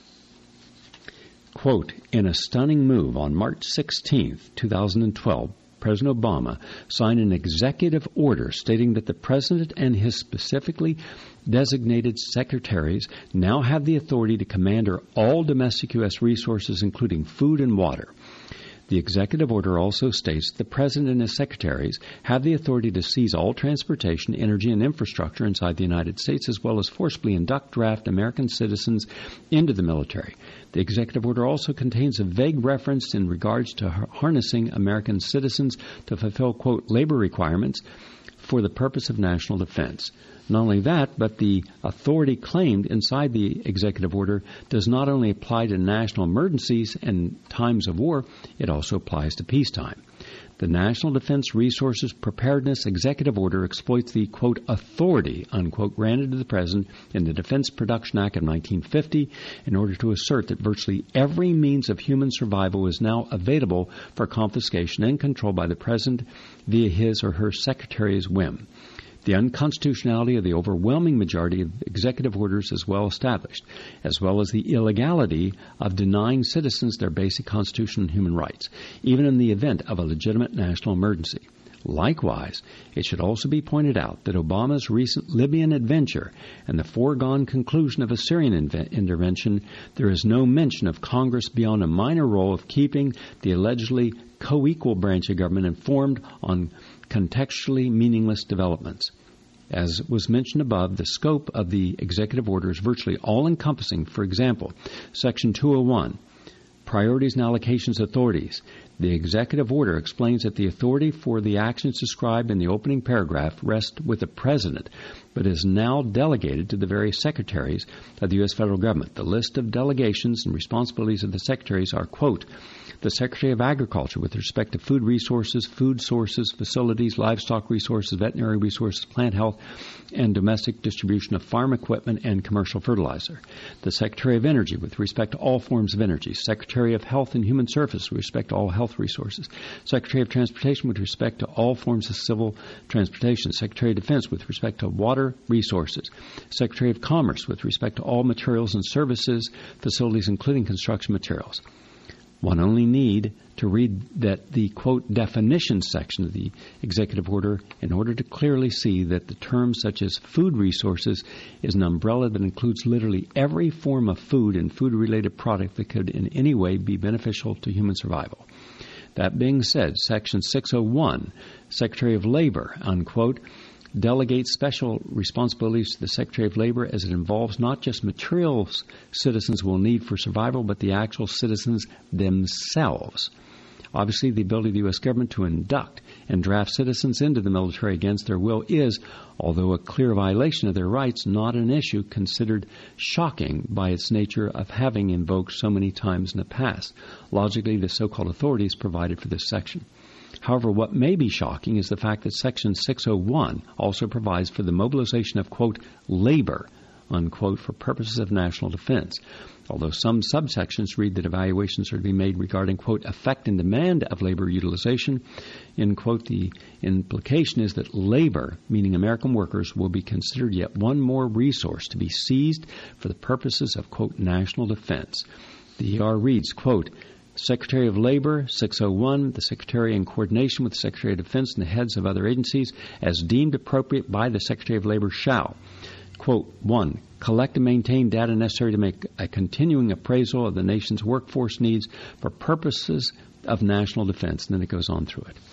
Quote, in a stunning move on March sixteenth, twenty twelve, President Obama signed an executive order stating that the President and his specifically designated secretaries now have the authority to commander all domestic U S resources, including food and water. The executive order also states that the President and his secretaries have the authority to seize all transportation, energy, and infrastructure inside the United States, as well as forcibly induct, draft American citizens into the military. The executive order also contains a vague reference in regards to harnessing American citizens to fulfill, quote, labor requirements for the purpose of national defense. Not only that, but the authority claimed inside the executive order does not only apply to national emergencies and times of war, it also applies to peacetime. The National Defense Resources Preparedness Executive Order exploits the, quote, authority, unquote, granted to the President in the Defense Production Act of nineteen fifty in order to assert that virtually every means of human survival is now available for confiscation and control by the President via his or her Secretary's whim. The unconstitutionality of the overwhelming majority of executive orders is well established, as well as the illegality of denying citizens their basic constitutional and human rights, even in the event of a legitimate national emergency. Likewise, it should also be pointed out that Obama's recent Libyan adventure and the foregone conclusion of a Syrian inve- intervention, there is no mention of Congress beyond a minor role of keeping the allegedly co-equal branch of government informed on contextually meaningless developments. As was mentioned above, the scope of the executive order is virtually all-encompassing. For example, Section two oh one, Priorities and Allocations Authorities. The executive order explains that the authority for the actions described in the opening paragraph rests with the President, but is now delegated to the various secretaries of the U S federal government. The list of delegations and responsibilities of the secretaries are, quote, the Secretary of Agriculture with respect to food resources, food sources, facilities, livestock resources, veterinary resources, plant health, and domestic distribution of farm equipment and commercial fertilizer. The Secretary of Energy with respect to all forms of energy. Secretary of Health and Human Services with respect to all health resources. Secretary of Transportation with respect to all forms of civil transportation. Secretary of Defense with respect to water resources. Secretary of Commerce with respect to all materials and services, facilities, including construction materials. One only need to read that the, quote, definition section of the executive order in order to clearly see that the term such as food resources is an umbrella that includes literally every form of food and food-related product that could in any way be beneficial to human survival. That being said, Section six oh one, Secretary of Labor, unquote, delegates special responsibilities to the Secretary of Labor as it involves not just materials citizens will need for survival, but the actual citizens themselves. Obviously, the ability of the U S government to induct and draft citizens into the military against their will is, although a clear violation of their rights, not an issue considered shocking by its nature of having invoked so many times in the past. Logically, the so-called authority is provided for this section. However, what may be shocking is the fact that Section six oh one also provides for the mobilization of, quote, labor, unquote, for purposes of national defense. Although some subsections read that evaluations are to be made regarding, quote, effect and demand of labor utilization, in quote, the implication is that labor, meaning American workers, will be considered yet one more resource to be seized for the purposes of, quote, national defense. The E R reads, quote, Secretary of Labor, six oh one, the Secretary in coordination with the Secretary of Defense and the heads of other agencies, as deemed appropriate by the Secretary of Labor, shall, quote, one, collect and maintain data necessary to make a continuing appraisal of the nation's workforce needs for purposes of national defense. And then it goes on through it.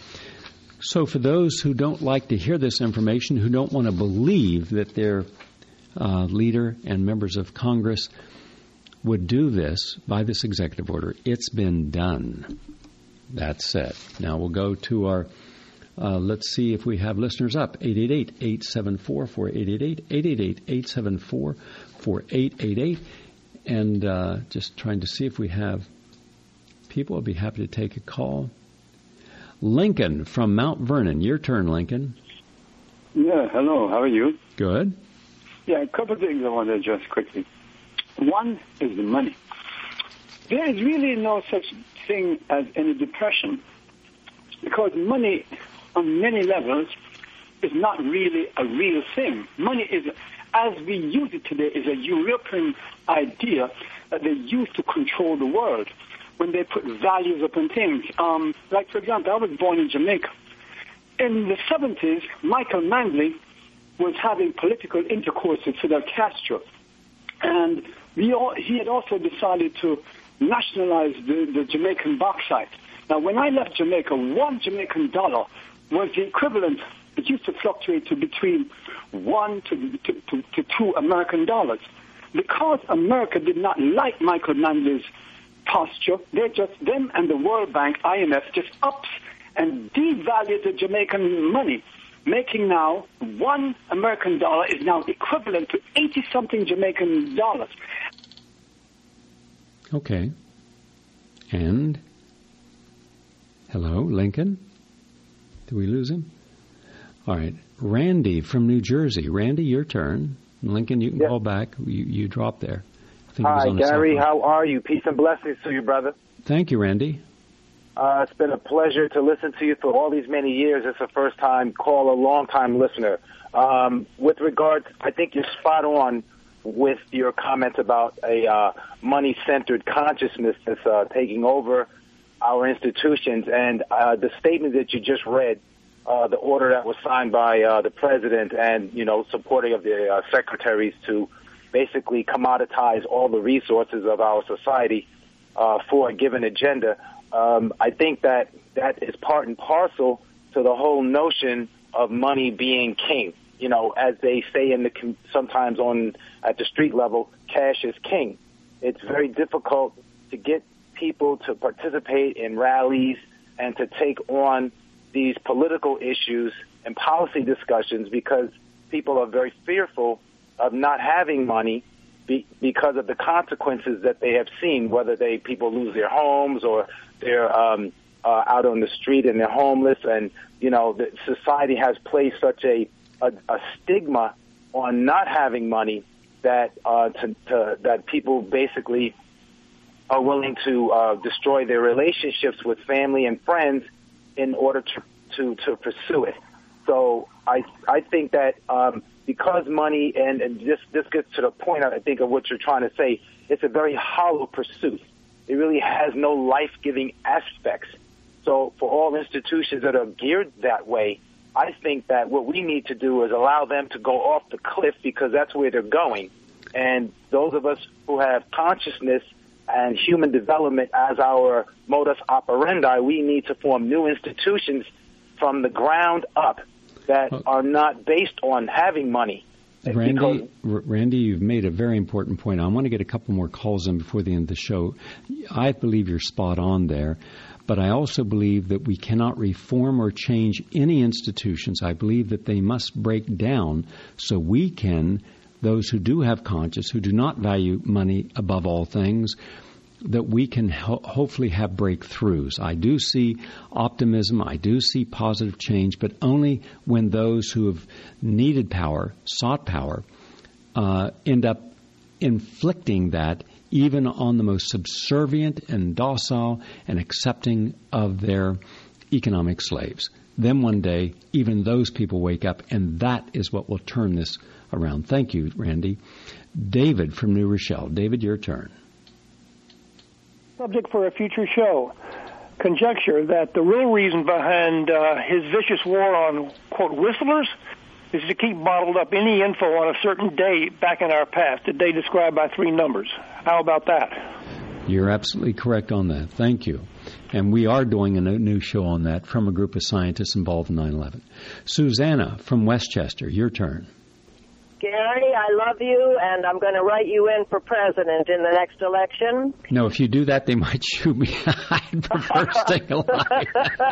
So for those who don't like to hear this information, who don't want to believe that their uh, leader and members of Congress would do this by this executive order, it's been done. That's it. Now we'll go to our Uh, let's see if we have listeners up. eight eight eight, eight seven four, four eight eight eight, eight eight eight, eight seven four, four eight eight eight. And uh, just trying to see if we have people. I'll be happy to take a call. Lincoln from Mount Vernon. Your turn, Lincoln. Yeah, hello. How are you? Good. Yeah, a couple of things I want to address quickly. One is the money. There is really no such thing as any depression, because money on many levels is not really a real thing. Money is, as we use it today, is a European idea that they use to control the world when they put values upon things. Um, like, for example, I was born in Jamaica. In the seventies, Michael Manley was having political intercourse with Fidel Castro. And we all, he had also decided to nationalize the, the Jamaican bauxite. Now, when I left Jamaica, one Jamaican dollar was the equivalent, it used to fluctuate to between one to, to, to, to two American dollars. Because America did not like Michael Manley's posture, they just, them and the World Bank, I M F, just ups and devalued the Jamaican money, making now one American dollar is now equivalent to eighty-something Jamaican dollars. Okay. And? Hello, Lincoln? Did we lose him? All right. Randy from New Jersey. Randy, your turn. Lincoln, you can yes. call back. You, you dropped there. I think Hi, it was on Gary. How are you? Peace and blessings to you, brother. Thank you, Randy. Uh, it's been a pleasure to listen to you for all these many years. It's a first-time caller, long-time listener. Um, with regards, I think you're spot on with your comments about a uh, money-centered consciousness that's uh, taking over our institutions. And uh, the statement that you just read, uh, the order that was signed by uh, the president and, you know, supporting of the uh, secretaries to basically commoditize all the resources of our society uh, for a given agenda, Um, I think that that is part and parcel to the whole notion of money being king. You know, as they say in the sometimes on at the street level, cash is king. It's very difficult to get people to participate in rallies and to take on these political issues and policy discussions because people are very fearful of not having money be, because of the consequences that they have seen, whether they people lose their homes or they're um, uh, out on the street and they're homeless. And, you know, the society has placed such a, a, a stigma on not having money that uh, to, to, that people basically are willing to uh, destroy their relationships with family and friends in order to to, to pursue it. So I I think that um, because money, and, and this, this gets to the point, I think, of what you're trying to say, it's a very hollow pursuit. It really has no life-giving aspects. So for all institutions that are geared that way, I think that what we need to do is allow them to go off the cliff because that's where they're going. And those of us who have consciousness and human development as our modus operandi, we need to form new institutions from the ground up that are not based on having money. Randy, Randy, you've made a very important point. I want to get a couple more calls in before the end of the show. I believe you're spot on there, but I also believe that we cannot reform or change any institutions. I believe that they must break down so we can, those who do have conscience, who do not value money above all things, that we can ho- hopefully have breakthroughs. I do see optimism. I do see positive change, but only when those who have needed power, sought power, uh, end up inflicting that even on the most subservient and docile and accepting of their economic slaves. Then one day, even those people wake up, and that is what will turn this around. Thank you, Randy. David from New Rochelle. David, your turn. Subject for a future show. Conjecture that the real reason behind uh, his vicious war on, quote, whistlers is to keep bottled up any info on a certain day back in our past, a day described by three numbers. How about that? You're absolutely correct on that. Thank you. And we are doing a new show on that from a group of scientists involved in nine eleven. Susanna from Westchester, your turn. Gary, I love you, and I'm going to write you in for president in the next election. No, if you do that, they might shoot me. I'd prefer staying alive.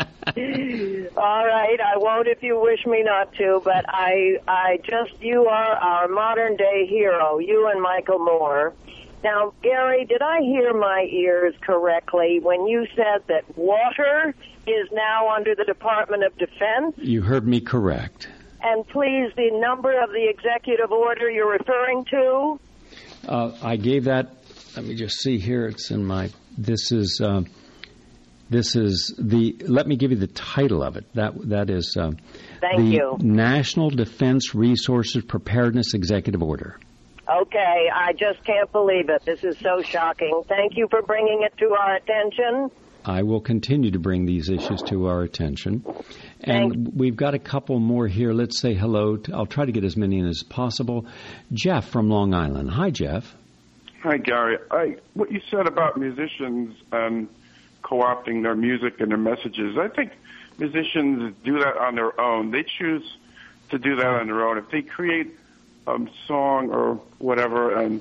All right, I won't if you wish me not to, but I, I just, you are our modern-day hero, you and Michael Moore. Now, Gary, did I hear my ears correctly when you said that water is now under the Department of Defense? You heard me correct. And please, the number of the executive order you're referring to? Uh, I gave that, let me just see here, it's in my, this is, uh, this is the, let me give you the title of it. That That is uh, Thank the you. National Defense Resources Preparedness Executive Order. Okay, I just can't believe it. This is so shocking. Thank you for bringing it to our attention. I will continue to bring these issues to our attention. And Thanks. We've got a couple more here. Let's say hello. To, I'll try to get as many in as possible. Jeff from Long Island. Hi, Jeff. Hi, Gary. I, what you said about musicians and co-opting their music and their messages, I think musicians do that on their own. They choose to do that on their own. If they create a song or whatever, and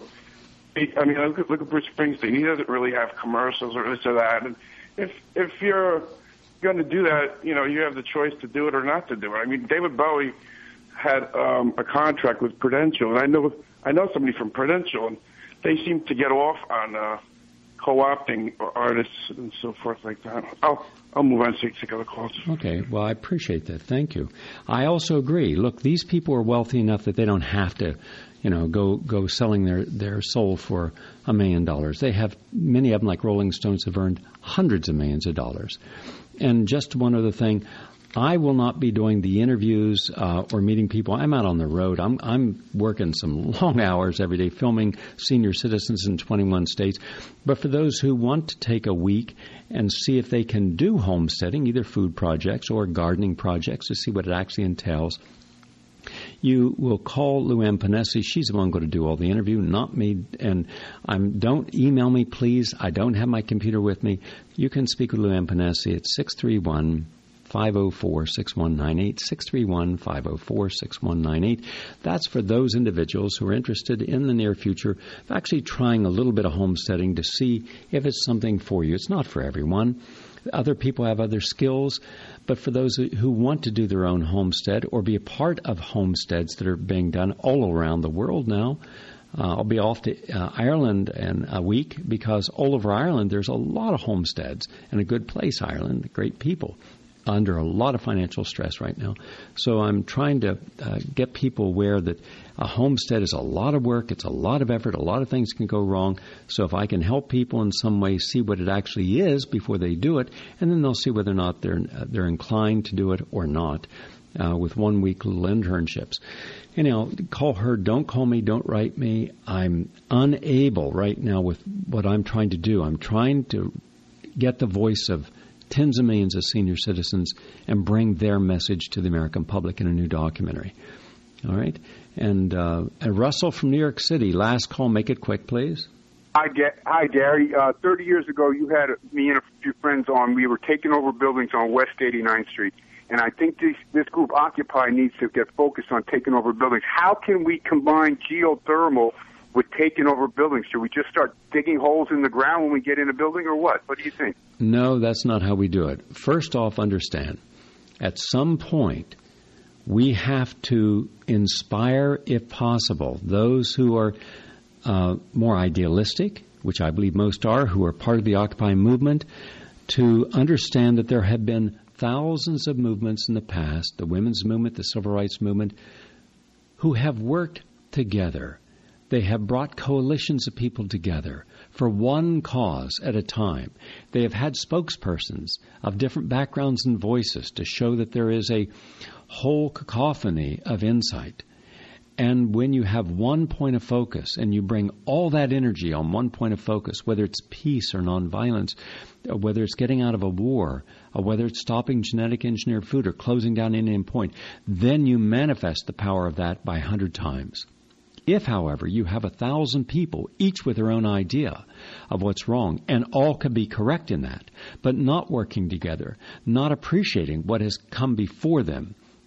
I mean, look at, look at Bruce Springsteen. He doesn't really have commercials or this or that. And if if you're going to do that, you know, you have the choice to do it or not to do it. I mean, David Bowie had um, a contract with Prudential, and I know I know somebody from Prudential, and they seem to get off on uh, co-opting artists and so forth like that. I'll I'll move on to take other calls. Okay. Well, I appreciate that. Thank you. I also agree. Look, these people are wealthy enough that they don't have to, you know, go go selling their, their soul for a million dollars. They have, many of them, like Rolling Stones, have earned hundreds of millions of dollars. And just one other thing, I will not be doing the interviews uh, or meeting people. I'm out on the road. I'm I'm working some long hours every day filming senior citizens in twenty-one states. But for those who want to take a week and see if they can do homesteading, either food projects or gardening projects, to see what it actually entails, you will call Luann Panesi. She's the one going to do all the interview, not me. And I'm, don't email me, please. I don't have my computer with me. You can speak with Luann Panesi at six three one, five oh four, six one nine eight, six three one, five oh four, six one nine eight. That's for those individuals who are interested in the near future of actually trying a little bit of homesteading to see if it's something for you. It's not for everyone. Other people have other skills, but for those who want to do their own homestead or be a part of homesteads that are being done all around the world now, uh, I'll be off to uh, Ireland in a week because all over Ireland there's a lot of homesteads, and a good place, Ireland, great people, under a lot of financial stress right now. So I'm trying to uh, get people aware that a homestead is a lot of work, it's a lot of effort, a lot of things can go wrong. So if I can help people in some way see what it actually is before they do it, and then they'll see whether or not they're uh, they're inclined to do it or not, uh, with one week little internships. Anyhow, call her, don't call me, don't write me. I'm unable right now with what I'm trying to do. I'm trying to get the voice of tens of millions of senior citizens and bring their message to the American public in a new documentary. All right? And, uh, and Russell from New York City, last call. Make it quick, please. Hi, Ga- Hi Gary. Uh, thirty years ago, you had me and a few friends on. We were taking over buildings on West eighty-ninth Street. And I think this, this group, Occupy, needs to get focused on taking over buildings. How can we combine geothermal with taking over buildings? Should we just start digging holes in the ground when we get in a building, or what? What do you think? No, that's not how we do it. First off, understand, at some point, we have to inspire, if possible, those who are uh, more idealistic, which I believe most are, who are part of the Occupy movement, to understand that there have been thousands of movements in the past, the women's movement, the civil rights movement, who have worked together. They have brought coalitions of people together for one cause at a time. They have had spokespersons of different backgrounds and voices to show that there is a whole cacophony of insight. And when you have one point of focus and you bring all that energy on one point of focus, whether it's peace or nonviolence, or whether it's getting out of a war, or whether it's stopping genetic engineered food or closing down Indian Point, then you manifest the power of that by a hundred times. If, however, you have a thousand people, each with their own idea of what's wrong, and all can be correct in that, but not working together, not appreciating what has come before them,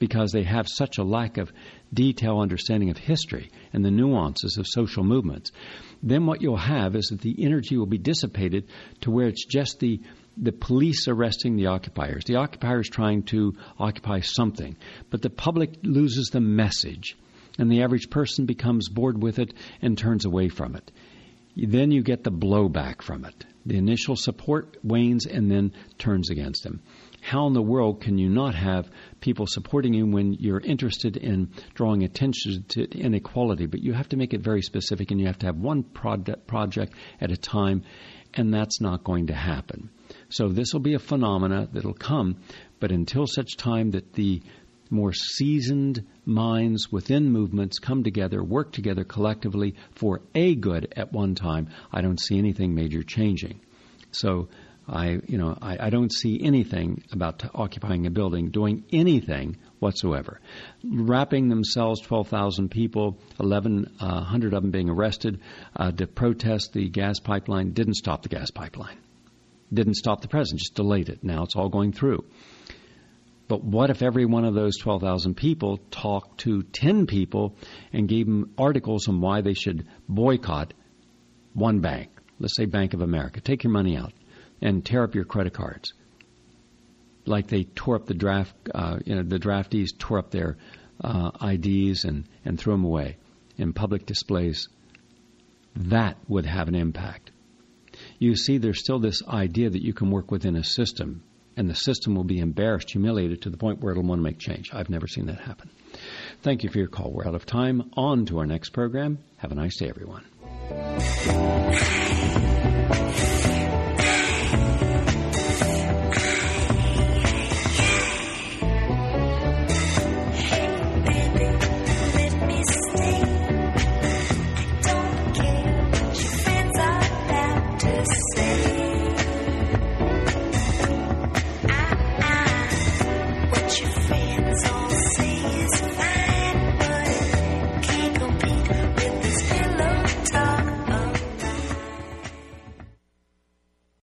because they have such a lack of detailed understanding of history and the nuances of social movements. Then what you'll have is that the energy will be dissipated to where it's just the the police arresting the occupiers. The occupiers trying to occupy something, but the public loses the message, and the average person becomes bored with it and turns away from it. Then you get the blowback from it. The initial support wanes and then turns against them. How in the world can you not have people supporting you when you're interested in drawing attention to inequality? But you have to make it very specific, and you have to have one project project at a time, and that's not going to happen. So this will be a phenomena that will come, but until such time that the more seasoned minds within movements come together, work together collectively for a good at one time, I don't see anything major changing. So I, you know, I, I don't see anything about t- occupying a building doing anything whatsoever. Wrapping themselves, twelve thousand people, eleven hundred of them being arrested uh, to protest the gas pipeline, didn't stop the gas pipeline. Didn't stop the president, just delayed it. Now it's all going through. But what if every one of those twelve thousand people talked to ten people and gave them articles on why they should boycott one bank? Let's say Bank of America. Take your money out and tear up your credit cards, like they tore up the draft. Uh, you know, the draftees tore up their uh, I Ds and and threw them away in public displays. That would have an impact. You see, there's still this idea that you can work within a system, and the system will be embarrassed, humiliated to the point where it'll want to make change. I've never seen that happen. Thank you for your call. We're out of time. On to our next program. Have a nice day, everyone.